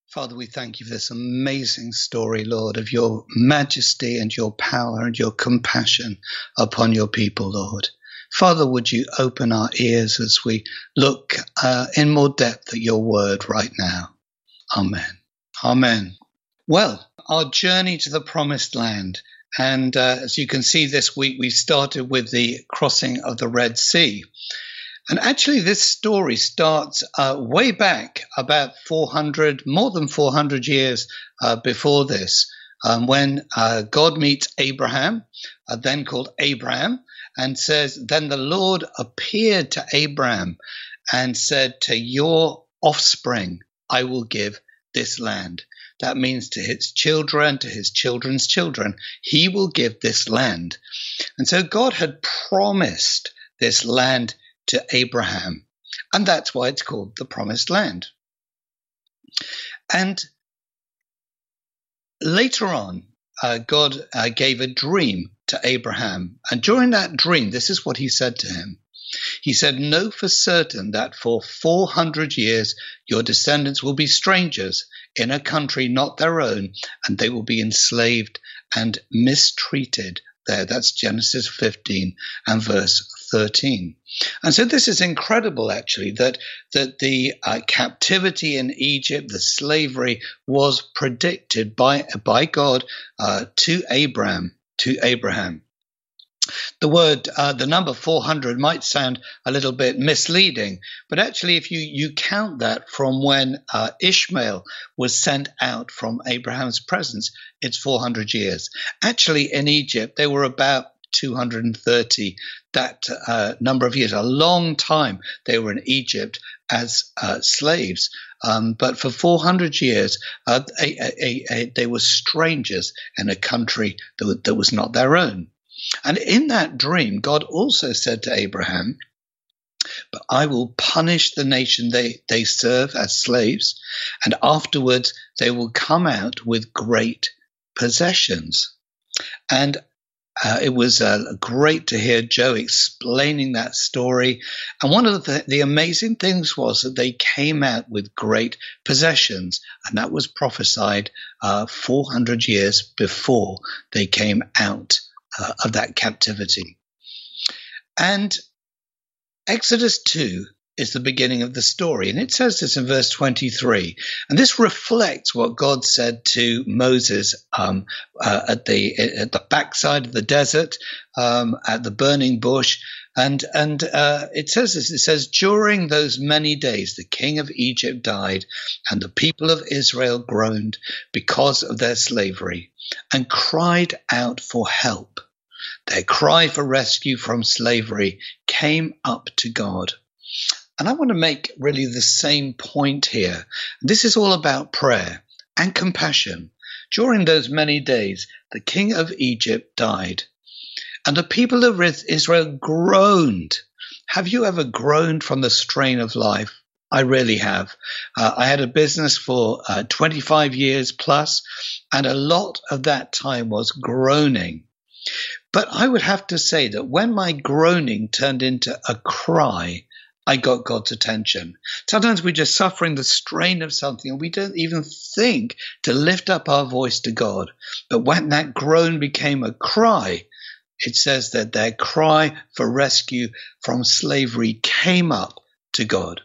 Father, we thank you for this amazing story, Lord, of your majesty and your power and your compassion upon your people, Lord. Father, would you open our ears as we look in more depth at your word right now? Amen. Amen. Well, our journey to the promised land. And as you can see this week, we started with the crossing of the Red Sea. And actually, this story starts way back about more than 400 years before this, when God meets Abraham, then called Abraham, and says, then the Lord appeared to Abraham and said, to your offspring, I will give this land. That means to his children, to his children's children, he will give this land. And so God had promised this land to Abraham, and that's why it's called the Promised Land. And later on, God gave a dream to Abraham, and during that dream, this is what he said to him. He said, know for certain that for 400 years your descendants will be strangers in a country not their own, and they will be enslaved and mistreated there. That's Genesis 15 and verse 13. And so this is incredible, actually, that the captivity in Egypt, the slavery, was predicted by God to Abraham. The number 400 might sound a little bit misleading, but actually if you count that from when Ishmael was sent out from Abraham's presence, it's 400 years. Actually, in Egypt, they were about 230, that number of years, a long time they were in Egypt as slaves. But for 400 years, they were strangers in a country that was not their own. And in that dream, God also said to Abraham, but I will punish the nation they serve as slaves, and afterwards they will come out with great possessions. And it was great to hear Joe explaining that story. And one of the amazing things was that they came out with great possessions, and that was prophesied 400 years before they came out of that captivity. And Exodus 2 is the beginning of the story, and it says this in verse 23, and this reflects what God said to Moses at the backside of the desert, at the burning bush, and it says this. It says, during those many days the king of Egypt died, and the people of Israel groaned because of their slavery and cried out for help. Their cry for rescue from slavery came up to God. And I want to make really the same point here. This is all about prayer and compassion. During those many days, the king of Egypt died, and the people of Israel groaned. Have you ever groaned from the strain of life? I really have. I had a business for 25 years plus, and a lot of that time was groaning. But I would have to say that when my groaning turned into a cry, I got God's attention. Sometimes we're just suffering the strain of something and we don't even think to lift up our voice to God. But when that groan became a cry, it says that their cry for rescue from slavery came up to God.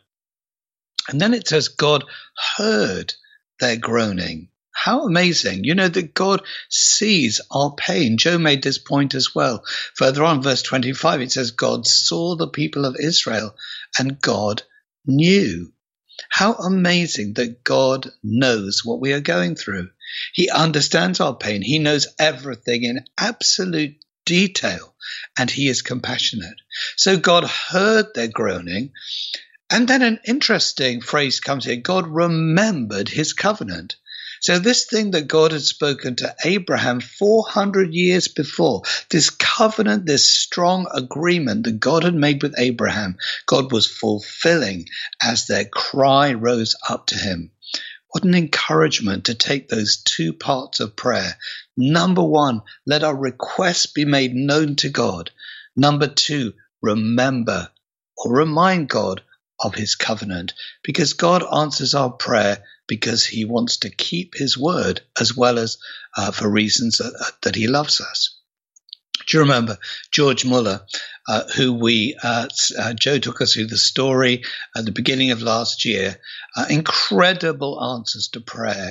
And then it says God heard their groaning. How amazing. You know that God sees our pain. Joe made this point as well. Further on, verse 25, it says, God saw the people of Israel and God knew. How amazing that God knows what we are going through. He understands our pain. He knows everything in absolute detail, and he is compassionate. So God heard their groaning. And then an interesting phrase comes here. God remembered his covenant. So this thing that God had spoken to Abraham 400 years before, this covenant, this strong agreement that God had made with Abraham, God was fulfilling as their cry rose up to him. What an encouragement to take those two parts of prayer. Number one, let our requests be made known to God. Number two, remember or remind God of his covenant, because God answers our prayer because he wants to keep his word, as well as for reasons that he loves us. Do you remember George Muller, who Joe took us through the story at the beginning of last year? Incredible answers to prayer.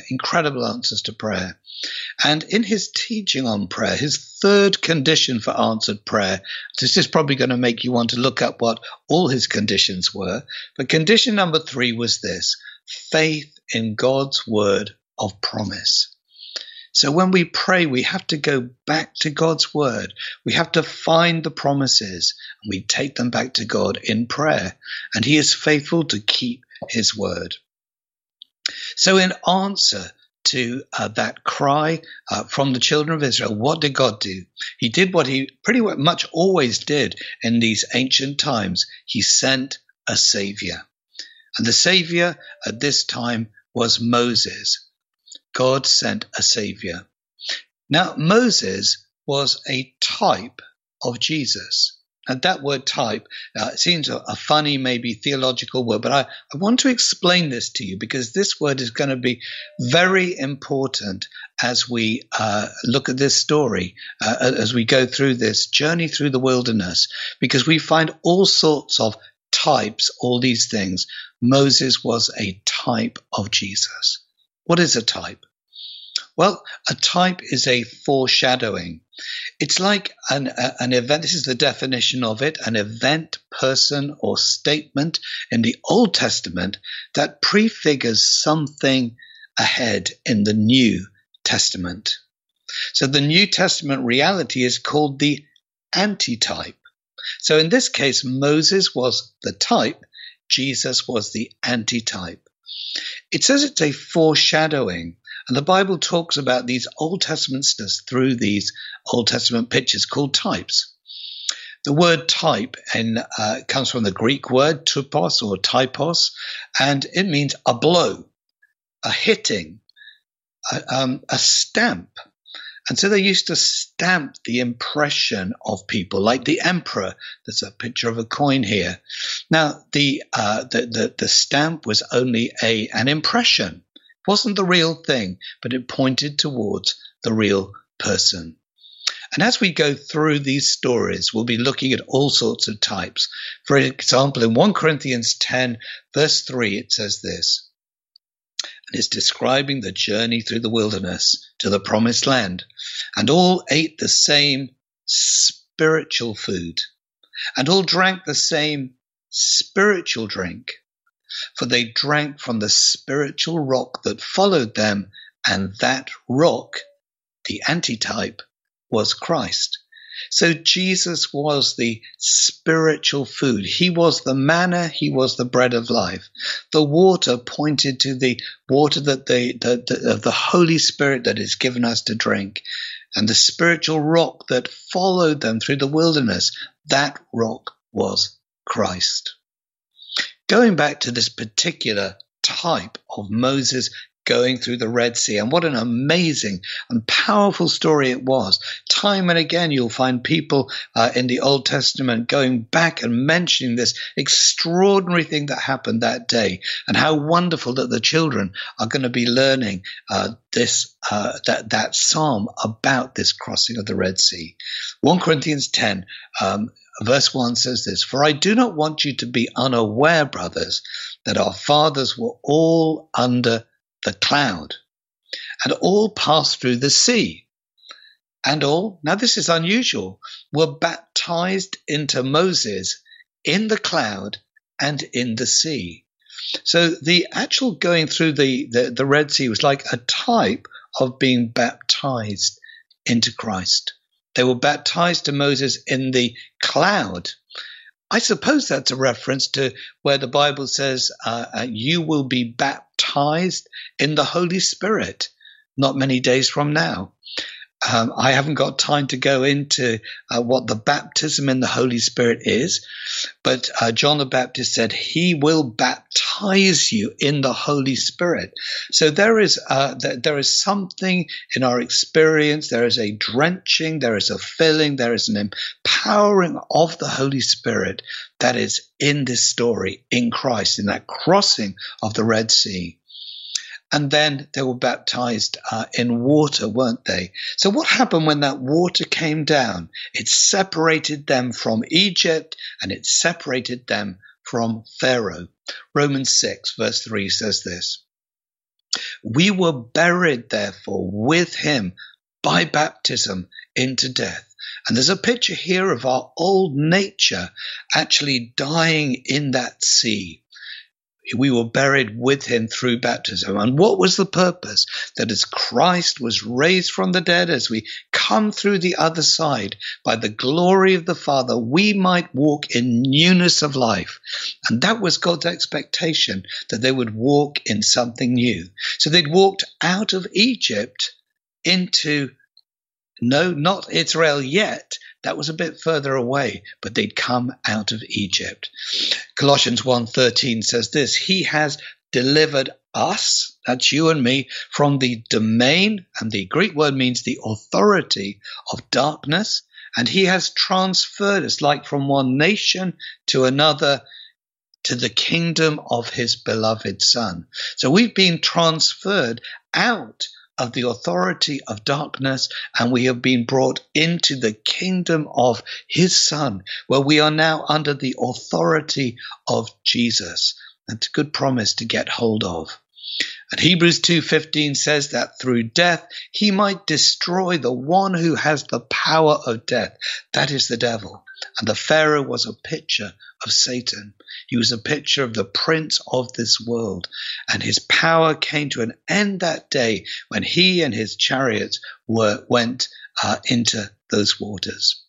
And in his teaching on prayer, his third condition for answered prayer, this is probably going to make you want to look up what all his conditions were, but condition number 3 was this: faith in God's word of promise. So when we pray, we have to go back to God's word. We have to find the promises, and we take them back to God in prayer. And he is faithful to keep his word. So in answer to that cry from the children of Israel, what did God do? He did what he pretty much always did in these ancient times. He sent a savior. And the savior at this time was Moses. God sent a savior. Now, Moses was a type of Jesus. And that word type seems a funny, maybe theological word, but I want to explain this to you, because this word is going to be very important as we look at this story, as we go through this journey through the wilderness, because we find all sorts of types, all these things. Moses was a type of Jesus. What is a type? Well, a type is a foreshadowing. It's like an event. This is the definition of it: an event, person, or statement in the Old Testament that prefigures something ahead in the New Testament. So the New Testament reality is called the antitype. So in this case, Moses was the type, Jesus was the antitype. It says it's a foreshadowing, and the Bible talks about these Old Testament stuff through these Old Testament pictures called types. The word type comes from the Greek word tupos or typos, and it means a blow, a hitting, a stamp. And so they used to stamp the impression of people, like the emperor. There's a picture of a coin here. Now, the stamp was only an impression. It wasn't the real thing, but it pointed towards the real person. And as we go through these stories, we'll be looking at all sorts of types. For example, in 1 Corinthians 10, verse 3, it says this. And it's describing the journey through the wilderness to the promised land. And all ate the same spiritual food, and all drank the same spiritual drink, for they drank from the spiritual rock that followed them, and that rock, the antitype, was Christ. So Jesus was the spiritual food. He was the manna. He was the bread of life. The water pointed to the water that of the Holy Spirit that is given us to drink. And the spiritual rock that followed them through the wilderness, that rock was Christ. Going back to this particular type of Moses going through the Red Sea, and what an amazing and powerful story it was. Time and again you'll find people in the Old Testament going back and mentioning this extraordinary thing that happened that day, and how wonderful that the children are going to be learning that psalm about this crossing of the Red Sea. 1 Corinthians 10 verse 1 says this: For I do not want you to be unaware, brothers, that our fathers were all under the cloud, and all passed through the sea, and all, now this is unusual, were baptized into Moses in the cloud and in the sea. So the actual going through the Red Sea was like a type of being baptized into Christ. They were baptized to Moses in the cloud. I suppose that's a reference to where the Bible says you will be baptized in the Holy Spirit not many days from now. I haven't got time to go into what the baptism in the Holy Spirit is, but John the Baptist said he will baptize you in the Holy Spirit. So there is something in our experience. There is a drenching, there is a filling, there is an empowering of the Holy Spirit that is in this story, in Christ, in that crossing of the Red Sea. and then they were baptized in water, weren't they? So what happened when that water came down? It separated them from Egypt, and it separated them from Pharaoh. Romans 6 verse 3 says this: "We were buried, therefore, with him by baptism into death." And there's a picture here of our old nature actually dying in that sea. We were buried with him through baptism. And what was the purpose? That as Christ was raised from the dead, as we come through the other side by the glory of the Father, we might walk in newness of life. And that was God's expectation, that they would walk in something new. So they'd walked out of Egypt into, no, not Israel yet. That was a bit further away, but they'd come out of Egypt. Colossians 1:13 says this: "He has delivered us," that's you and me, "from the domain," and the Greek word means the authority of darkness, and he has transferred us, like from one nation to another, to the kingdom of his beloved Son. So we've been transferred out of the authority of darkness, and we have been brought into the kingdom of his Son, where we are now under the authority of Jesus. That's a good promise to get hold of. And Hebrews 2:15 says that through death he might destroy the one who has the power of death, that is the devil. And the Pharaoh was a picture of Satan. He was a picture of the prince of this world. And his power came to an end that day when he and his chariots went into those waters.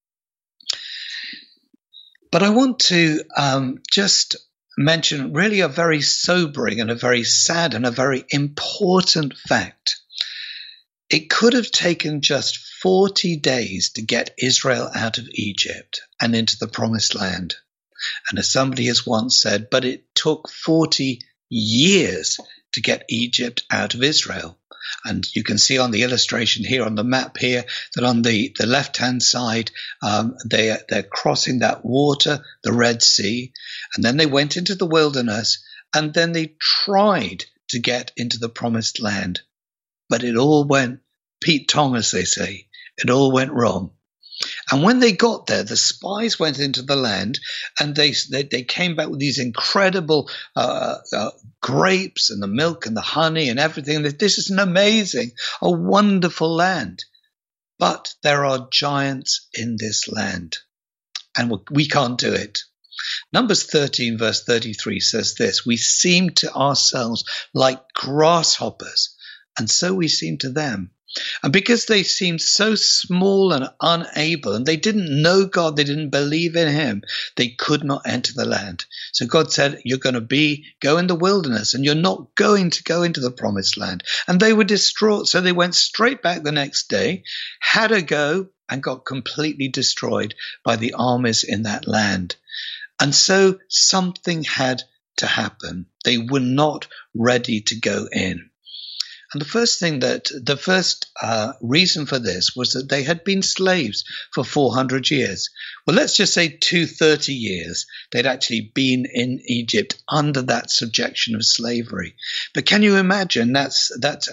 But I want to just mention really a very sobering and a very sad and a very important fact. It could have taken just 40 days to get Israel out of Egypt and into the promised land. And as somebody has once said, but it took 40 years to get Egypt out of Israel. And you can see on the illustration here on the map here that on the left-hand side, they're crossing that water, the Red Sea, and then they went into the wilderness, and then they tried to get into the promised land. But it all went Pete Tong, as they say. It all went wrong. And when they got there, the spies went into the land, and they came back with these incredible grapes and the milk and the honey and everything. This is an amazing, a wonderful land. But there are giants in this land, and we can't do it. Numbers 13 verse 33 says this: "We seem to ourselves like grasshoppers, and so we seem to them." And because they seemed so small and unable, and they didn't know God, they didn't believe in him, they could not enter the land. So God said, you're going to go in the wilderness, and you're not going to go into the promised land. And they were distraught. So they went straight back the next day, had a go, and got completely destroyed by the armies in that land. And so something had to happen. They were not ready to go in. And the first reason for this was that they had been slaves for 400 years. Well, let's just say 230 years they'd actually been in Egypt under that subjection of slavery. But can you imagine? That's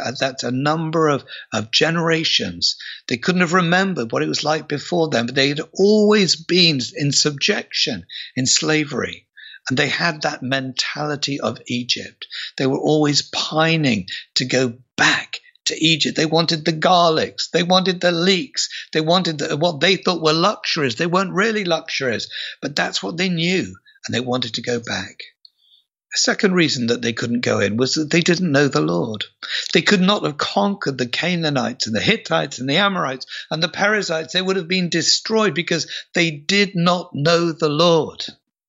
a number of generations. They couldn't have remembered what it was like before them, but they had always been in subjection, in slavery. And they had that mentality of Egypt. They were always pining to go back to Egypt. They wanted the garlics. They wanted the leeks. They wanted what they thought were luxuries. They weren't really luxuries, but that's what they knew, and they wanted to go back. The second reason that they couldn't go in was that they didn't know the Lord. They could not have conquered the Canaanites and the Hittites and the Amorites and the Perizzites. They would have been destroyed because they did not know the Lord.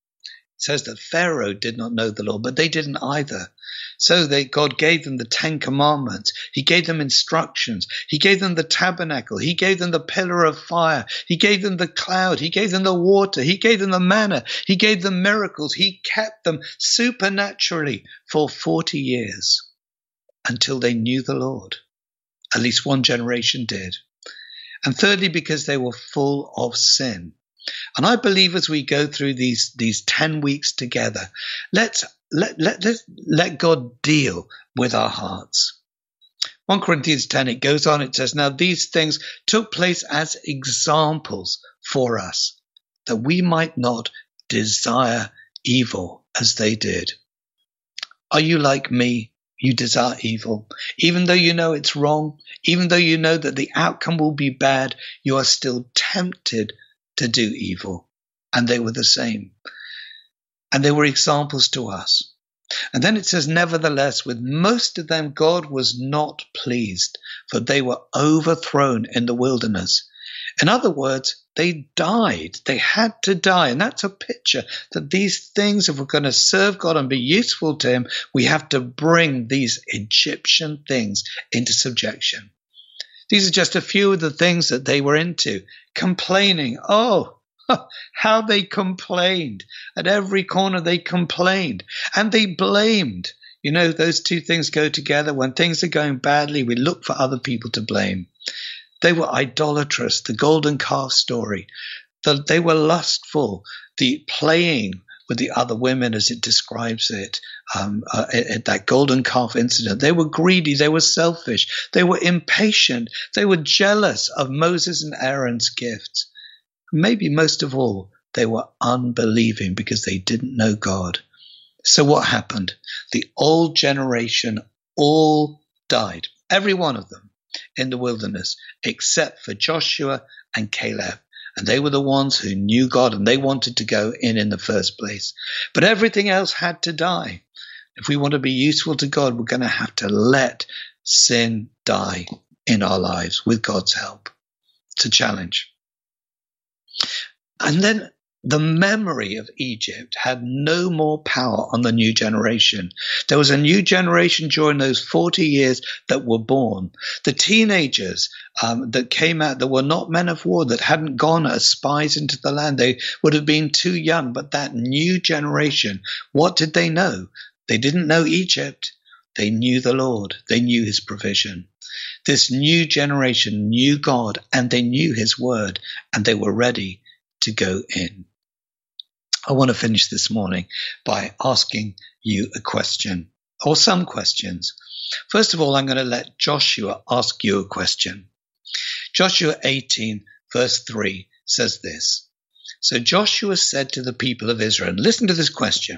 It says that Pharaoh did not know the Lord, but they didn't either. So God gave them the 10 commandments. He gave them instructions. He gave them the tabernacle. He gave them the pillar of fire. He gave them the cloud. He gave them the water. He gave them the manna. He gave them miracles. He kept them supernaturally for 40 years until they knew the Lord. At least one generation did. And thirdly, because they were full of sin. And I believe as we go through these 10 weeks together, let's let God deal with our hearts. 1 Corinthians 10, it goes on, it says, now these things took place as examples for us, that we might not desire evil as they did. Are you like me? You desire evil. Even though you know it's wrong, even though you know that the outcome will be bad, you are still tempted to do evil. And they were the same. And they were examples to us. And then it says, nevertheless, with most of them, God was not pleased, for they were overthrown in the wilderness. In other words, they died. They had to die. And that's a picture that these things, if we're going to serve God and be useful to him, we have to bring these Egyptian things into subjection. These are just a few of the things that they were into. Complaining. Oh, how they complained. At every corner they complained. And they blamed. You know, those two things go together. When things are going badly, we look for other people to blame. They were idolatrous, the golden calf story. They were lustful, the playing with the other women as it describes it, at that golden calf incident. They were greedy, they were selfish, they were impatient, they were jealous of Moses and Aaron's gifts. Maybe most of all, they were unbelieving because they didn't know God. So what happened? The old generation all died, every one of them, in the wilderness, except for Joshua and Caleb. And they were the ones who knew God and they wanted to go in the first place. But everything else had to die. If we want to be useful to God, we're going to have to let sin die in our lives with God's help. It's a challenge. And then the memory of Egypt had no more power on the new generation. There was a new generation during those 40 years that were born. The teenagers that came out, that were not men of war, that hadn't gone as spies into the land. They would have been too young. But that new generation, what did they know? They didn't know Egypt. They knew the Lord. They knew his provision. This new generation knew God and they knew his word and they were ready to go in. I want to finish this morning by asking you a question, or some questions. First of all, I'm going to let Joshua ask you a question. Joshua 18, verse 3 says this. So Joshua said to the people of Israel, and listen to this question.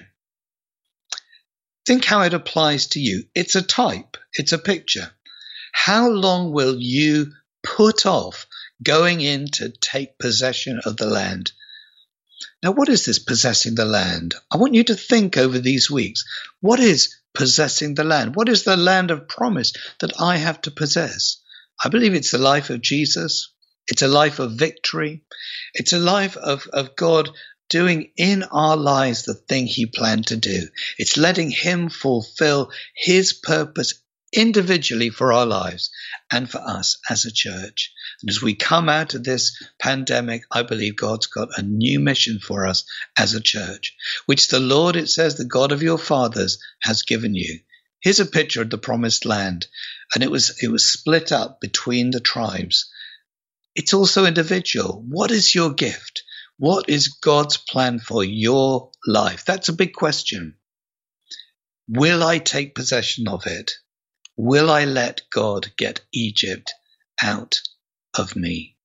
Think how it applies to you. It's a type. It's a picture. How long will you put off going in to take possession of the land? Now, what is this possessing the land? I want you to think over these weeks. What is possessing the land? What is the land of promise that I have to possess? I believe it's the life of Jesus. It's a life of victory. It's a life of God doing in our lives the thing he planned to do. It's letting him fulfill his purpose individually for our lives and for us as a church. And as we come out of this pandemic, I believe God's got a new mission for us as a church, which the Lord, it says, the God of your fathers has given you. Here's a picture of the promised land, and it was split up between the tribes. It's also individual. What is your gift? What is God's plan for your life? That's a big question. Will I take possession of it? Will I let God get Egypt out of me?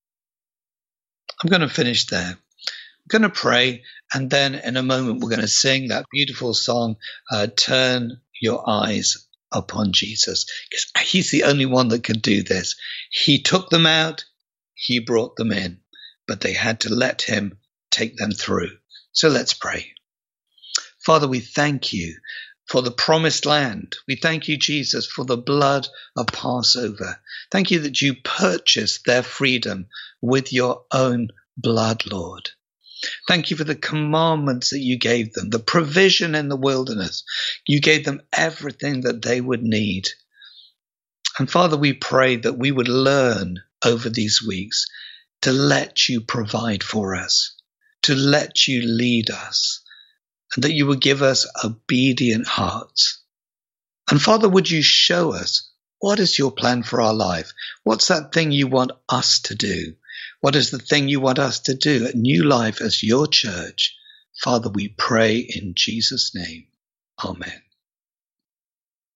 I'm going to finish there. I'm going to pray, and then in a moment we're going to sing that beautiful song, Turn Your Eyes Upon Jesus, because he's the only one that can do this. He took them out, he brought them in, but they had to let him take them through. So let's pray. Father, we thank you for the promised land. We thank you, Jesus, for the blood of Passover. Thank you that you purchased their freedom with your own blood, Lord. Thank you for the commandments that you gave them, the provision in the wilderness. You gave them everything that they would need. And Father, we pray that we would learn over these weeks to let you provide for us, to let you lead us, and that you would give us obedient hearts. And Father, would you show us what is your plan for our life? What's that thing you want us to do? What is the thing you want us to do at New Life as your church? Father, we pray in Jesus' name. Amen.